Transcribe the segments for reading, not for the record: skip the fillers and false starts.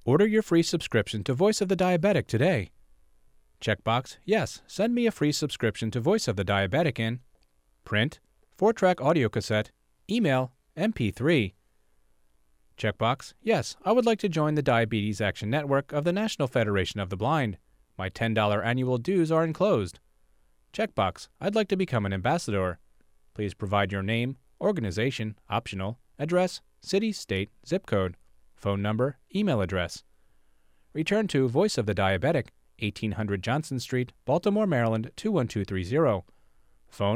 Order your free subscription to Voice of the Diabetic today. Checkbox, yes, send me a free subscription to Voice of the Diabetic in print, 4-track audio cassette, email, MP3. Checkbox, yes, I would like to join the Diabetes Action Network of the National Federation of the Blind. My $10 annual dues are enclosed. Checkbox, I'd like to become an ambassador. Please provide your name, organization, optional, address, city, state, zip code, phone number, email address. Return to Voice of the Diabetic, 1800 Johnson Street, Baltimore, Maryland, 21230. Phone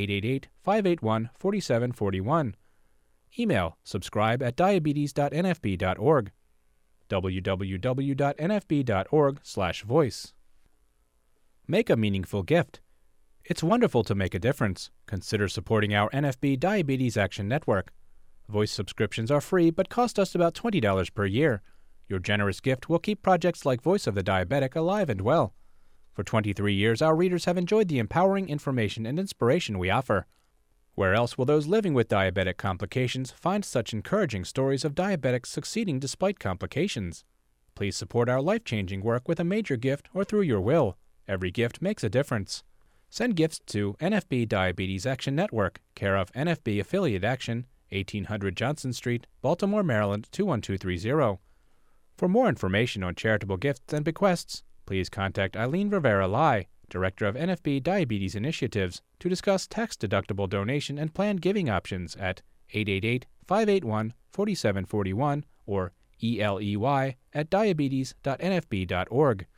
1-888-581-4741. Email subscribe@diabetes.nfb.org. www.nfb.org/voice. Make a meaningful gift. It's wonderful to make a difference. Consider supporting our NFB Diabetes Action Network. Voice subscriptions are free but cost us about $20 per year. Your generous gift will keep projects like Voice of the Diabetic alive and well. For 23 years, our readers have enjoyed the empowering information and inspiration we offer. Where else will those living with diabetic complications find such encouraging stories of diabetics succeeding despite complications? Please support our life-changing work with a major gift or through your will. Every gift makes a difference. Send gifts to NFB Diabetes Action Network, care of NFB Affiliate Action, 1800 Johnson Street, Baltimore, Maryland, 21230. For more information on charitable gifts and bequests, please contact Eileen Rivera-Lai, Director of NFB Diabetes Initiatives, to discuss tax-deductible donation and planned giving options at 888-581-4741 or ELEY@diabetes.nfb.org.